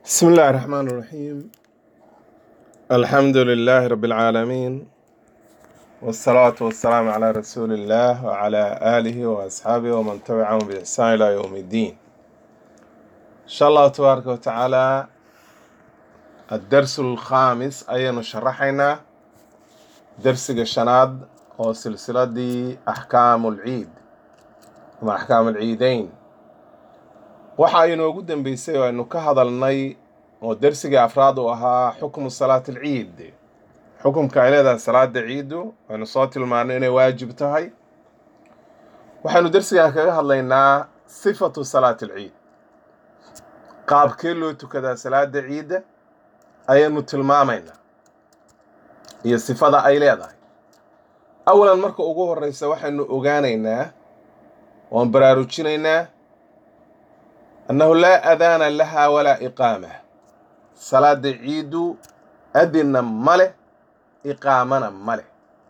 بسم الله الرحمن الرحيم. الحمد لله رب العالمين، والصلاة والسلام على رسول الله وعلى آله وأصحابه ومن تبعهم بإحسان إلى يوم الدين. إن شاء الله تبارك وتعالى الدرس الخامس أي شرحنا درس الشناد أو سلسلة دي أحكام العيد مع أحكام العيدين. waxa inoogu dambeysay oo aynu ka hadalnay oo darsiga afraad u ahaa xukmu salaat al-ciid, xukumka ay leedahay salaada ciidu. aynu soo tilmaanay inay waajib tahay. waxaanu darsigan kaga hadlaynaa sifatu salaat al-ciid, qaabkee loo tukadaa salaada ciida ayaynu tilmaamaynaa iyo sifada ay leedahay. awalan marka ugu horeysa waxaynu ogaanaynaa oon baraarujinaynaa أنه لا أذان لها ولا إقامة. صلاة عيد أذن مله إقامنا مله،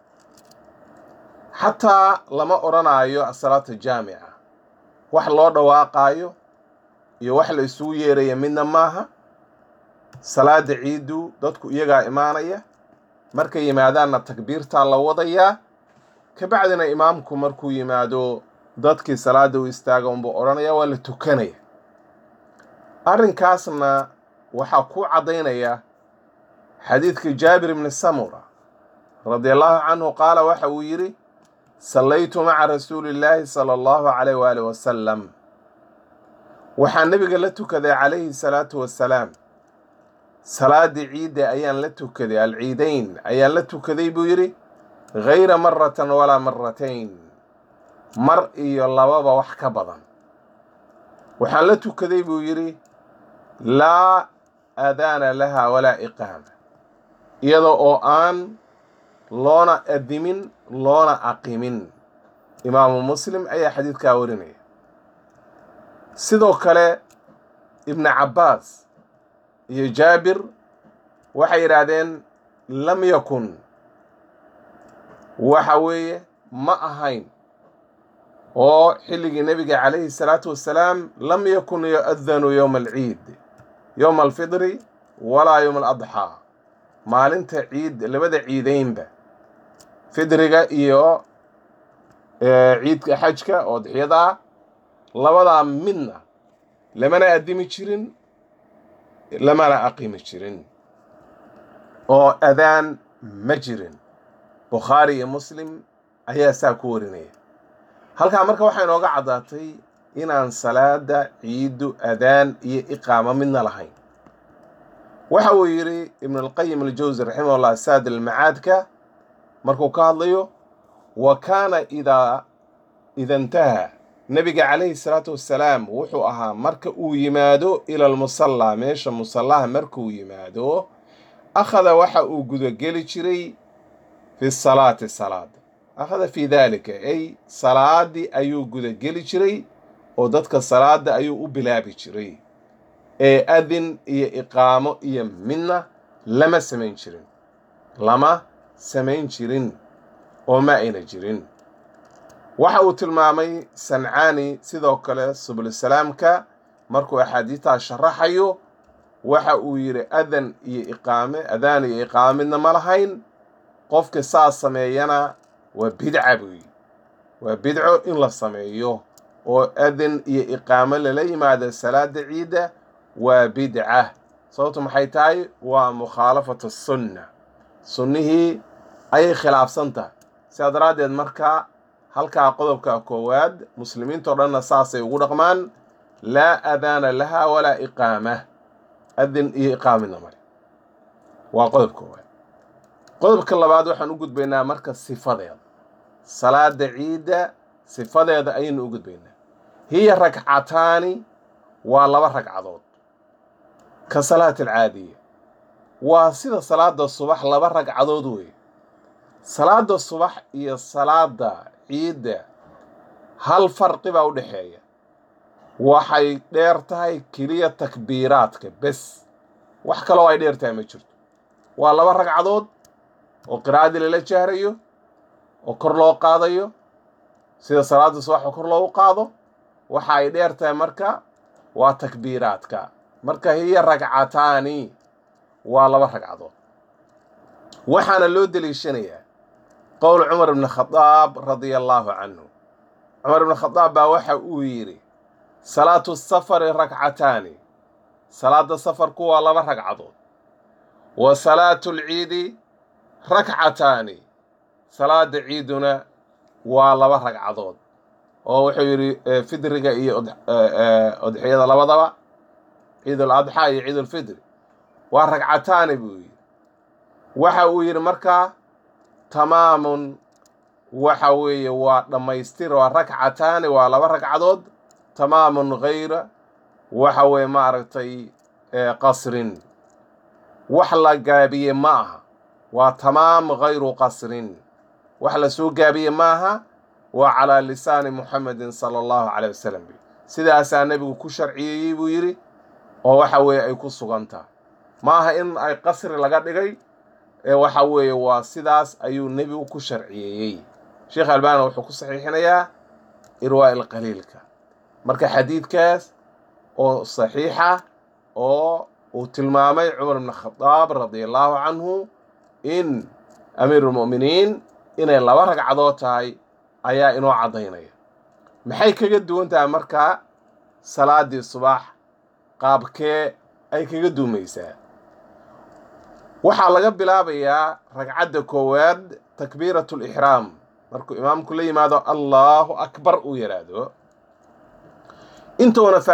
حتى لما أرانا أيو الصلاة الجامعة وحلو دواقايو يوحل يسوي ريمنا ماها. صلاة عيد دادكو إيغا إيمانية مركا يمادانا تكبير تالا وضيا كبعدنا إمامكو مركو يمادو دادكي صلاة ويستاغون بو أرانا ولا تكنية. arrinkaasna waxaa ku cadaynaya xadiidkii jaabir ibn samura radiallahu canhu qaala waxa uu yidhi sallaytu maca rasuulillaahi sala allahu calayh waali wasalam, waxaa nebiga la tukaday calayhi salaatu wassalaam salaadii ciidda ayaan la tukaday, alciidayn ayaan la tukaday buu yidhi, gayra maratan walaa maratayn, mar iyo lababa wax ka badan. waxaan la tukaday buu yidhi laa aadaana laha walaa iqaama, iyadoo oo aan loona adimin loona aqimin. imaamu muslim ayaa xadiidkaa warinaya. sidoo kale ibnu cabbaas iyo jaabir waxay yidhaahdeen lam yakun, waxa weeye ma ahayn oo xilligii nebiga calayhi salaatu wassalaam lam yakun yu'adanu yowma alciid yowma alfidri walaa yowma aladxaa. maalinta ciid, labada ciidaynba, fidriga iyo ciidka xajka oo dixyadaa, labadaa midna lamana adimi jirin lamana aqimi jirin oo adaan ma jirin. bukhaari iyo muslim ayaa saa ku warinaya. halkaa marka waxay inooga caddaatay inaan salaada ciidu adaan iyo iqaamo midna lahayn. waxa uu yidhi ibn alqayim aljawsi raximahullah saad almacaadka markuu ka hadlayo, wa kaana ida intaha, nebiga calayhi salaatu wassalaam wuxuu ahaa marka uu yimaado ila almusallaa, meesha musallaha markuu yimaado, akhada waxa uu gudageli jiray fi salaati salaada, akhada fi dalika ay salaadii ayuu gudageli jiray oo dadka salaada ayuu u bilaabi jiray, ee adin iyo iqaamo iyo midna lama samayn jirin oo ma ayna jirin. waxa uu tilmaamay sancaani sidoo kale subulusalaamka markuu axaadiistaa sharaxayo, waxa uu yidhi adaan iyo iqaamo midna ma lahayn. qofka saas sameeyana waa bidca buu yidhi, waa bidco in la sameeyo oo adin iyo iqaamo lala yimaado salaada ciidda, waa bidca. sababtu maxay tahay? waa mukhaalafatu sunna, sunnihii ayay khilaafsan tahay. sidaa daraaddeed marka halkaa qodobka koowaad muslimiintao dhanna saasay ugu dhaqmaan, laa aadaana laha walaa iqaama, adin iyo iqaamina male. waa qodob koowaad. qodobka labaad waxaan u gudbaynaa marka sifadeeda, salaada ciidda sifadeeda ayaynu u gudbaynaa. hiya ragcataani, waa laba ragcadood, ka salaat alcaadiya, waa sida salaada subax laba ragcadood weeye. salaada subax iyo salaada ciidda hal farqi baa u dhexeeya, waxay dheer tahay keliya takbiiraadka bes, wax kaloo ay dheer tahay ma jirto. waa laba ragcadood oo qiraa'adii lala jahrayo oo kor loo qaadayo, sida salaada subax oo kor loogu qaado. waxa ay dheer tahay marka waa takbiiraadka marka hiya ragcataani waa laba ragcadood. waxaana loo deliishanayaa qowl cumar ibn khadaab radia allaahu canhu. cumar ibn khadaab baa waxa uu yidhi salaatu safari rakcataani, salaada safarku waa laba ragcadood. wa salaatu lciidi rakcataani, salaada ciiduna waa laba ragcadood. oo wuxuu yidhi fidriga iyo udxiyada labadaba, ciid aladxaa iyo ciid ulfidri waa ragcataani buu yidhi. waxa uu yidhi markaa tamaamun, waxa weeye waa dhammaystir, waa rakcataani waa laba ragcadood, tamaamun hayra waxa weeye maaragtay qasrin, wax la gaabiye ma aha, waa tamaam hayru qasrin, wax la soo gaabiye ma aha, waa calaa lisaani muxamedin sala allahu caleyh wasalam. sidaasaa nebigu ku sharciyeeyey buu yidhi, oo waxa weeye ay ku sugan tahay, ma aha in ay qasri laga dhigay, waxa weeye waa sidaas ayuu nebigu ku sharciyeeyey. sheekh albaani wuxuu ku saxiixinayaa irwaa ilqaliilka. marka xadiidkaas oo saxiixa oo uu tilmaamay cumar ibn khadaab radia allaahu canhu in amiirulmu'miniin inay laba ragcadood tahay ayaa inoo caddaynaya. maxay kaga duwan tahay markaa salaadii subax? qaabkee ay kaga duumaysaa? waxaa laga bilaabayaa ragcadda koowaad takbiiratu lixraam, markuu imaamku la yimaado allaahu akbar uu yidhaahdo, intuuna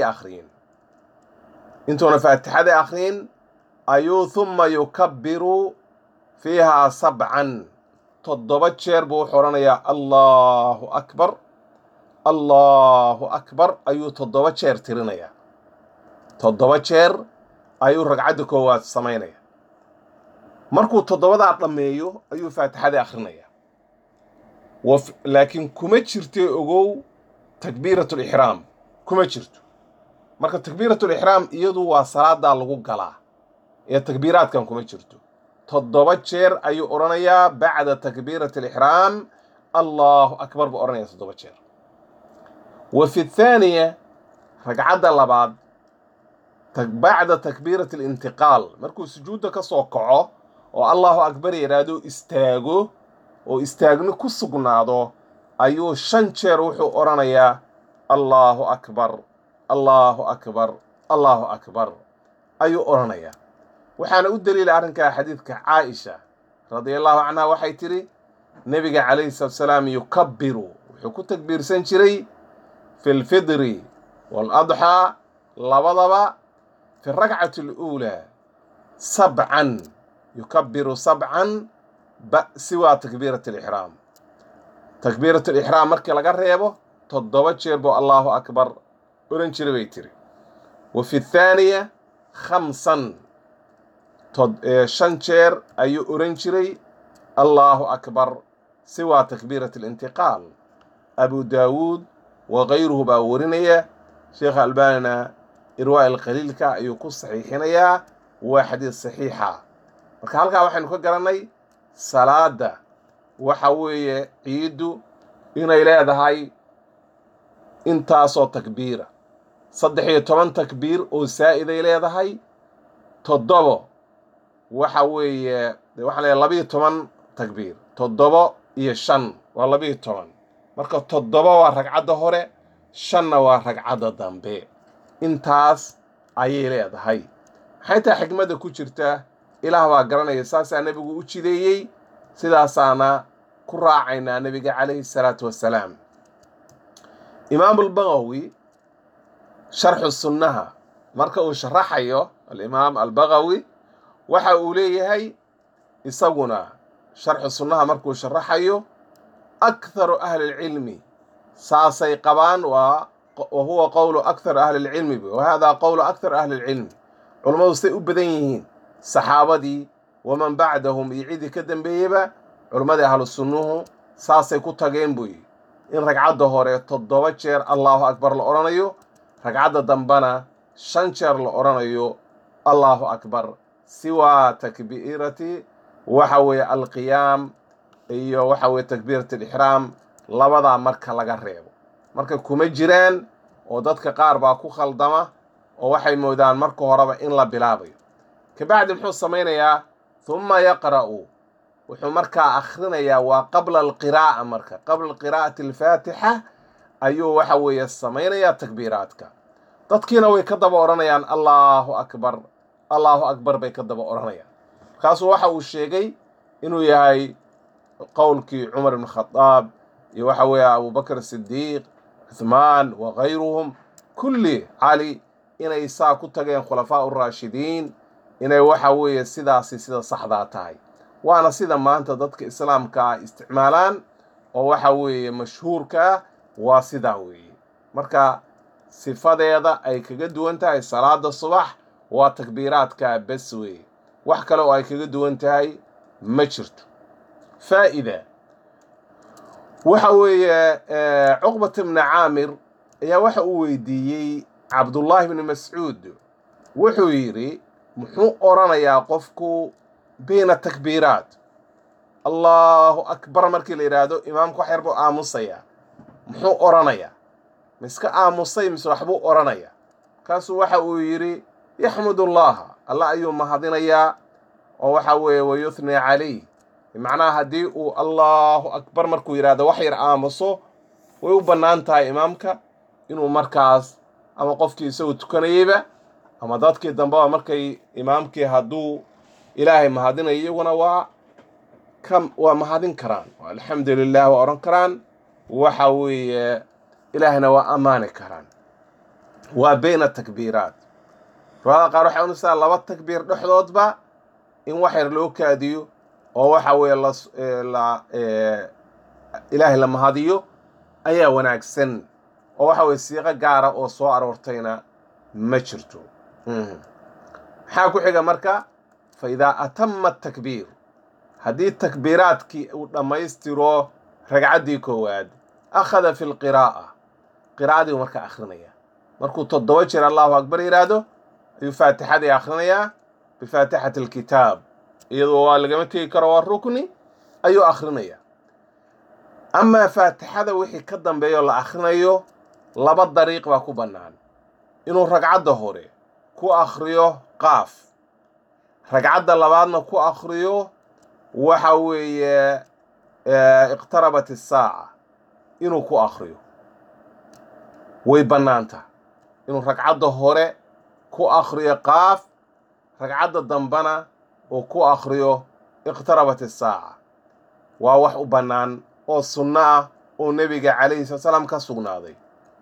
faatixadii akhriyin ayuu humma yukabbiru fiihaa sabcan, 7 jeer buu wuxuu odhanayaa allaahu akbar, allaahu akbar ayuu 7 jeer tirinayaa. 7 jeer ayuu ragcadda koowaad samaynaya. markuu 7daa dhammeeyo ayuu faatixadii akhrinayaa. laakiin kuma jirto ogow takbiiratulixraam kuma jirto. marka takbiiratulixraam iyadu waa salaadaa lagu galaa, ee takbiiraadkan kuma jirto. 7 jeer ayuu odhanayaa bacda takbiiratilixraam allaahu akbar buu odhanaya 7 jeer. wa fi thaaniya, ragcadda labaad, bacda takbiirati alintiqaal, markuu sujuudda ka soo kaco oo allaahu akbar yidhaahdo istaago oo istaagno ku sugnaado, ayuu 5 jeer wuxuu odhanayaa allaahu akbar, allaahu akbar, allaahu akbar ayuu odhanayaa. waxaana u daliila arrinkaa xadiidka caaisha radia allaahu canha, waxay tidhi nebiga calayhi salaatu salaam yukabbiru, wuxuu ku takbiirsan jiray fi lfidri waaladxaa labadaba, fi rakcati aluulaa 7 yukabbiru 7 siwaa takbiirati alixraam. takbiiratu alixraam markii laga reebo 7 jeer buu allaahu akbar odhan jiray bay tiri. wa fi thaaniya 5 jeer ayuu odhan jiray allaahu akbar siwaa takbiirati alintiqaal. abu daawuud wa kayruhu baa warinaya. sheekha albaanina irwaa ilqaliilka ayuu ku saxiixinayaa, waa xadiid saxiixa. marka halkaa waxaynu ka garannay salaada waxa weeye ciiddu inay leedahay intaasoo takbiira, 13 takbiir oo saa'iday leedahay, 7 waxa weeye waxaa leedahay 12 takbiir, 7 iyo 5 waa 12. marka 7 waa ragcadda hore, 5na waa ragcadda dambe. intaas ayay leedahay. maxay tahay xikmadda ku jirta? ilaah baa garanaya. saasaa nebigu u jideeyey, sidaasaana ku raacaynaa nebiga calayhi salaatu wassalaam. imaam albagawi sharxu sunnaha marka uu sharaxayo, alimaam albagawi waxa uu leeyahay isaguna sharxu sunnaha markuu sharaxayo, akharu ahli lcilmi saasay qabaan, wa huwa qowlu akthar ahli lcilmi, wa hada qowlu akthar ahli lcilmi. culammadu say u badan yihiin, saxaabadii waman bacdahum iyo cidii ka dambeeyeyba, culammadii ahlu sunnuhu saasay ku tageen buu yidhi, in ragcadda hore 7 jeer allaahu akbar la odhanayo, ragcadda dambana 5 jeer la odhanayo allaahu akbar, siwaa takbiirati waxa weeye alqiyaam iyo waxa weeye takbiirat alixraam, labadaa marka laga reebo. marka kuma jiraan, oo dadka qaar baa ku khaldama oo waxay moodaan marka horeba in la bilaabayo. kabacdi muxuu samaynayaa thumma yaqra'u wuxuu markaa akhrinayaa waa qabla alqiraa'a marka qabla qiraa'ati alfaatixa ayuu waxa weeye samaynayaa takbiiraadka. dadkiina way ka daba odhanayaan allahu akbar bay ka daba odhanayaan. markaasuu waxa uu sheegay inuu yahay qowlkii cumar ibn khadaab iyo waxa weeye abubakr sidiiq cuthmaan wakayruhum kulli cali inay saa ku tageen khulafaa uraashidiin inay waxa weeye sidaasi sida saxdaa tahay, waana sida maanta dadka islaamka isticmaalaan oo waxa weeye mashhuurka ah waa sidaa weeye. marka sifadeeda ay kaga duwan tahay salaada subax waa takbiiraadka bas weeye, wax kale oo ay kaga duwan tahay ma jirto. faa'ida waxa weeye cuqbat ibn caamir ayaa waxa uu weydiiyey cabdullaahi ibni mascuud, wuxuu yidhi muxuu oranayaa qofku bayna takbiiraat allahu akbar markii la yidhaahdo imaamku wax yar buu aamusayaa, muxuu oranayaa? ma iska aamusay mise waxbuu oranayaa? markaasuu waxa uu yidhi yaxmud allaha, alla ayuu mahadinayaa oo waxa weeye wayuthni calayh. bimacnaha haddii uu allahu akbar markuu yidhaahdo wax yar aamuso way u bannaan tahay imaamka inuu markaas ama qofkii isagu tukanayeyba ama dadkii dambeba markay imaamkii hadduu ilaahay mahadinayo iyaguna waa mahadin karaan, alxamdu lilah waa odhan karaan, waxa weeye ilaahna waa ammaani karaan. waa bayna takbiiraat. riwaayada qaar waxay unusaa laba takbiir dhexdoodba in wax yar loo kaadiyo oo waxa weeye ilaahay la mahadiyo ayaa wanaagsan, oo waxa weeye siiqo gaara oo soo aroortayna ma jirto. maxaa ku xiga marka? fa idaa atama atakbiir, haddii takbiiraadkii uu dhammaystiro ragcaddii koowaad akhada fi lqiraa'a, qiraa'adii marka akhrinaya. markuu 7 jeer allahu akbar yidhaahdo ayuu faatixadii akhrinayaa bifaatixati alkitaab, iyadoo waa lagama tegi karo waa rukni ayuu akhrinayaa. amaa faatixada wixii ka dambeeyo la akhrinayo laba dariiq baa ku bannaan. inuu ragcadda hore ku akhriyo qaaf, ragcadda labaadna ku akhriyo waxa weeye iqtarabat isaaca inuu ku akhriyo. way bannaanta inuu ragcadda hore ku akhriyo qaaf, ragcadda dambana uu ku akhriyo iqtarabat isaaca. waa wax u bannaan oo sunno ah oo nebiga calayhi salaam ka sugnaaday.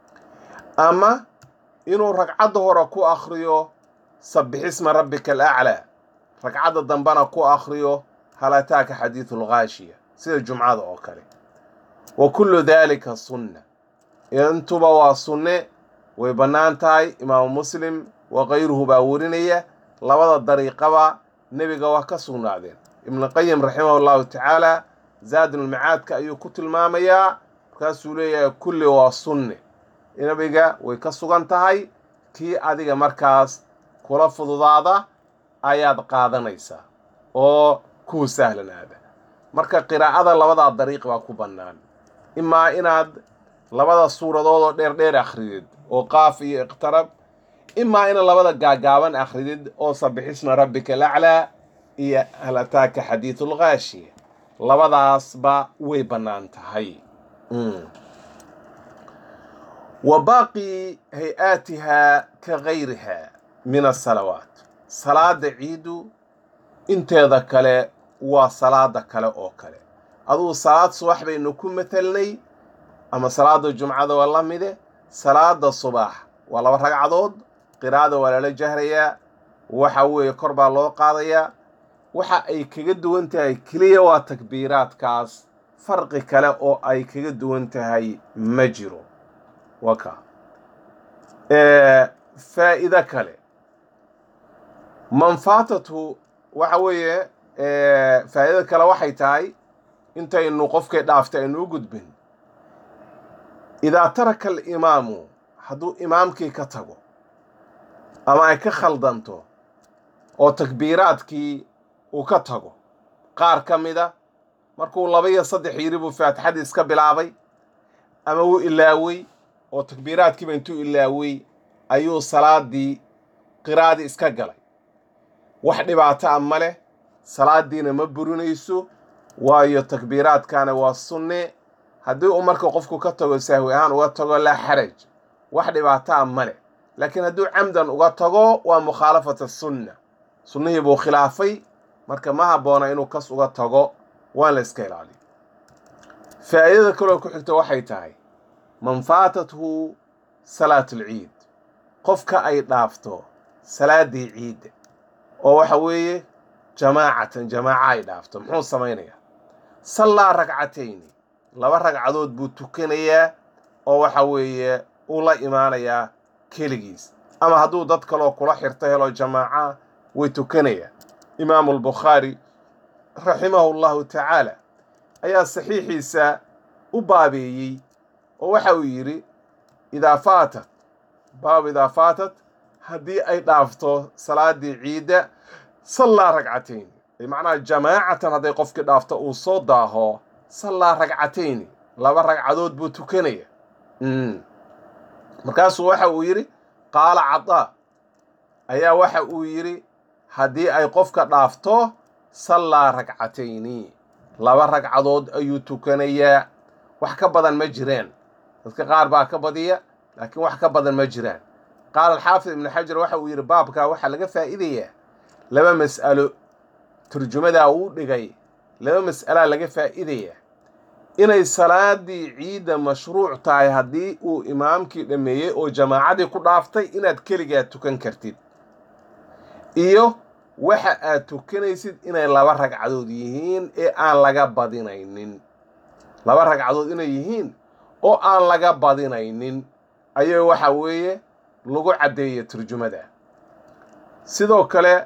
ama inuu ragcadda hore ku akhriyo sabbixisma rabbika alaclaa, ragcadda dambana ku akhriyo hal ataaka xadiidu lghaashiya sida jumcada oo kale. wa kullu daalika sunna, intuba waa sunne, way bannaan tahay. imaamu muslim wakayruhu baa werinaya, labada dariiqaba nebiga waa ka sugnaadeen. ibnuqayim raximahu llahu tacaala zaadulmacaadka ayuu ku tilmaamayaa, markaasuu leeyahay kulli waa sunne, nebiga way ka sugan tahay. kii adiga markaas kula fududaada ayaad qaadanaysaa oo kuu sahlanaada. marka qiraa'ada labadaa dariiq baa ku bannaan, imaa inaad labada suuradood oo dheerdheer akhridid oo qaaf iyo iqtarab, imaa inaad labada gaagaaban akhridid oo sabbixisma rabbika alaclaa iyo hal ataaka xadiidu lghaashiya. labadaasba way bannaan tahay. wa baaqi hay-aatiha ka gayriha min asalawaat, salaada ciidu inteeda kale waa salaada kale oo kale. aduu salaad subax baynu ku matelnay ama salaada jumcada waa la mide. salaada subax waa 2 ragcadood, qiraa'ada waa lala jahrayaa, waxa weeye kor baa loo qaadayaa. waxa ay kaga duwan tahay keliya waa takbiiraadkaas, farqi kale oo ay kaga duwan tahay ma jiro. waka faa'iido kale man faatatu waxa weeye faa'iido kale waxay tahay intaynu qofkay dhaaftay aynu u gudbin. idaa taraka alimaamu, hadduu imaamkii ka tago ama ay ka khaldanto oo takbiiraadkii uu ka tago qaar ka mida, markuu 2 iyo 3 yiri buu faatixadii iska bilaabay, ama wuu ilaaway oo takbiiraadkiiba intuu ilaaway ayuu salaadii qiraa'adii iska galay wax dhibaato ah ma leh salaadiina ma burinayso waayo takbiiraadkaana waa sunne haddii uu marka qofku ka tago sahwi ahaan uga tago laa xaraj wax dhibaato ah ma leh laakiin hadduu camdan uga tago waa mukhaalafata sunna sunnihii buu khilaafay marka ma habboona inuu kas uga tago waan la iska ilaaliyo faa'idada kaloo ku xigta waxay tahay man faatathu salaat alciid qofka ay dhaafto salaadii ciidda oo waxa weeye jamaacatan jamaaca ay dhaafto muxuu samaynayaa sallaa ragcatayni laba ragcadood buu tukanayaa oo waxa weeye uu la imaanayaa keligiis ama hadduu dad kaloo kula xirto helo jamaaca way tukanayaan imaamu albukhaari raximahu llahu tacaala ayaa saxiixiisa u baabeeyey oo waxa uu yidhi idaa faatat haddii ay dhaafto salaadii ciidda sallaa ragcatayni macnaha jamaacatan hadday qofkii dhaafto uu soo daaho sallaa ragcatayni laba ragcadood buu tukanaya markaasuu waxa uu yidhi qaala cadaa ayaa waxa uu yidhi haddii ay qofka dhaafto sallaa ragcatayni laba ragcadood ayuu tukanayaa wax ka badan ma jiraan dadka qaar baa ka badiya laakiin wax ka badan ma jiraan qaala alxaafid ibnu xajar waxa uu yidhi baabkaa waxaa laga faa'iidayaa laba mas'alo turjumadaa uu dhigay laba mas'alaa laga faa'iidayaa inay salaadii ciidda mashruuc tahay haddii uu imaamkii dhammeeyey oo jamaacadii ku dhaaftay inaad keligaa tukan kartid iyo waxa aad tukanaysid inay laba ragcadood yihiin ee aan laga badinaynin laba ragcadood inay yihiin oo aan laga badinaynin ayay waxa weeye lagu caddeeya turjumada sidoo kale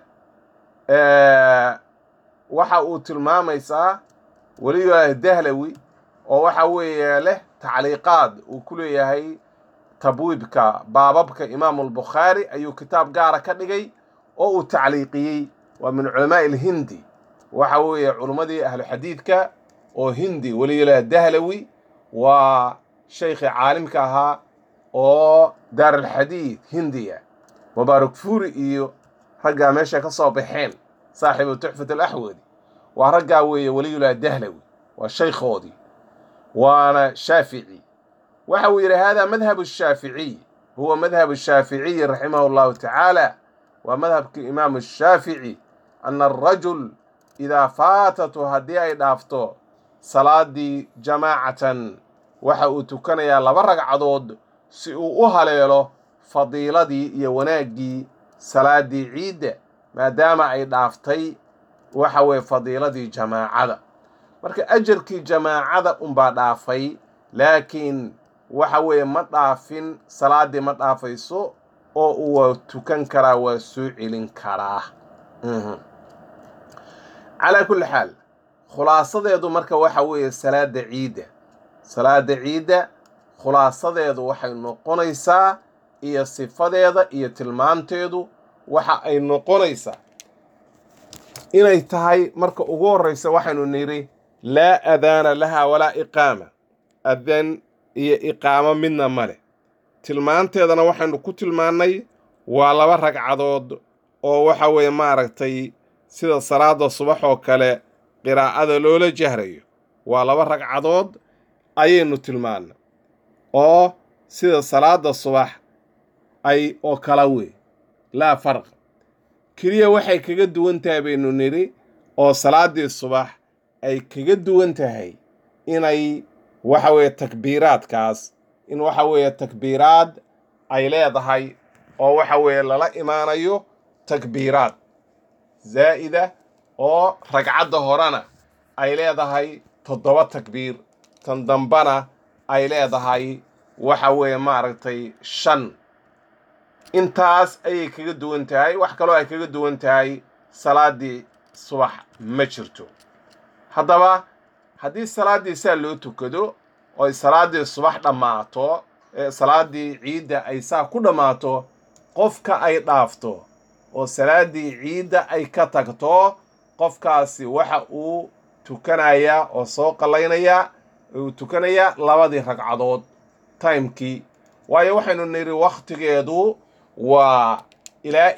waxa uu tilmaamaysaa weliba dahlawi oo waxa weeye leh tacliiqaad uu ku leeyahay tabwiibka baababka imaamu albukhaari ayuu kitaab gaara ka dhigay oo uu tacliiqiyey waa min culamaa'i alhindi waxa weeye culimmadii ahlu xadiidka oo hindi weliba dahlawi waa shaykhii caalimka ahaa oo daar alxadiid hindiya mubaarak fuuri iyo raggaa meesha ka soo baxeen saaxibu tuxfat alaxwadi waa raggaa weeye weliyullah dahlawi waa shaykhoodii waana shaafici waxa uu yidhi hada madhabu shaaficiy huwa madhabu shaaficiyi raximahu llahu tacaala waa madhabkii imaamu shaafici ana arajul idaa faatatu haddii ay dhaafto salaadii jamaacatan waxa uu tukanayaa laba ragcadood si uu u haleelo fadiiladii iyo wanaaggii salaadii ciidda maadaama ay dhaaftay waxa weeye fadiiladii jamaacada marka ajarkii jamaacada unbaa dhaafay laakiin waxa weeye ma dhaafin salaaddii ma dhaafayso oo uu tukan karaa waa soo celin karaa calaa kulli xaal khulaasadeedu marka waxa weeye salaada ciidda khulaasadeedu waxay noqonaysaa iyo sifadeeda iyo tilmaanteedu waxa ay noqonaysaa inay tahay marka ugu horraysa waxaynu nidhi laa adaana laha walaa iqaama adan iyo iqaamo midna male tilmaanteedana waxaynu ku tilmaannay waa laba ragcadood oo waxa weeye maaragtay sida salaada subax oo kale qiraa'ada loola jahrayo waa laba ragcadood ayaynu tilmaannay oo sida salaada subax ay oo kala wey laa farq keliya waxay kaga duwan tahay baynu nidhi oo salaaddii subax ay kaga duwan tahay inay waxa weeye takbiiraadkaas in waxa weeye takbiiraad ay leedahay oo waxa weeye lala imaanayo takbiiraad zaa'ida oo ragcadda horena ay leedahay 7 takbiir tan dambana ay leedahay waxa weeye maaragtay 5 intaas ayay kaga duwan tahay wax kaloo ay kaga duwan tahay salaaddii subax ma jirto haddaba haddii salaaddii saa loo tukado oo ay salaaddii subax dhammaato salaaddii ciidda ay saa ku dhammaato qofka ay dhaafto oo salaaddii ciidda ay ka tagto qofkaasi waxa uu tukanayaa oo soo qallaynayaa uu tukanayaa 2 ragcadood timekii waayo waxaynu nidhi wakhtigeedu waa ilaa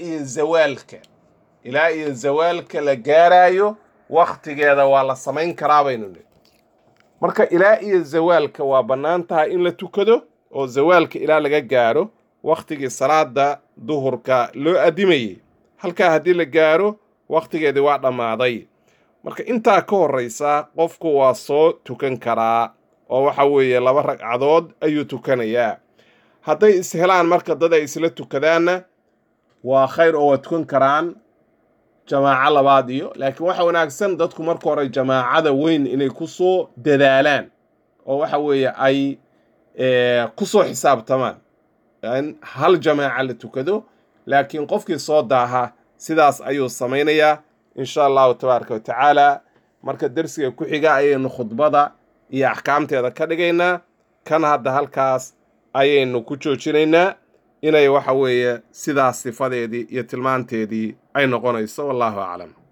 iyo zawaalka la gaarayo wakhtigeeda waa la samayn karaa baynu nidhi. marka ilaa iyo zawaalka waa bannaan tahay in la tukado oo zawaalka ilaa laga gaaro wakhtigii salaada duhurka loo adimayey. halkaa haddii la gaaro wakhtigeedii waa dhammaaday. marka intaa ka horraysa qofku waa soo tukan karaa oo waxa weeye 2 ragcadood ayuu tukanayaa. hadday ishelaan marka dad ay isla tukadaanna waa khayr oo waa tukan karaan jamaaco labaad iyo. laakiin waxa wanaagsan dadku marka hore jamaacada weyn inay ku soo dadaalaan oo waxa weeye ay ku soo xisaabtamaan in hal jamaaca la tukado. laakiin qofkii soo daaha sidaas ayuu samaynayaa insha allahu tabaaraka wa tacaala. marka dersiga ku xiga ayaynu khudbada iyo axkaamteeda ka dhigaynaa. kan hadda halkaas ayaynu ku joojinaynaa inay waxa weeye sidaas sifadeedii iyo tilmaanteedii ay noqonayso. wallahu aclam.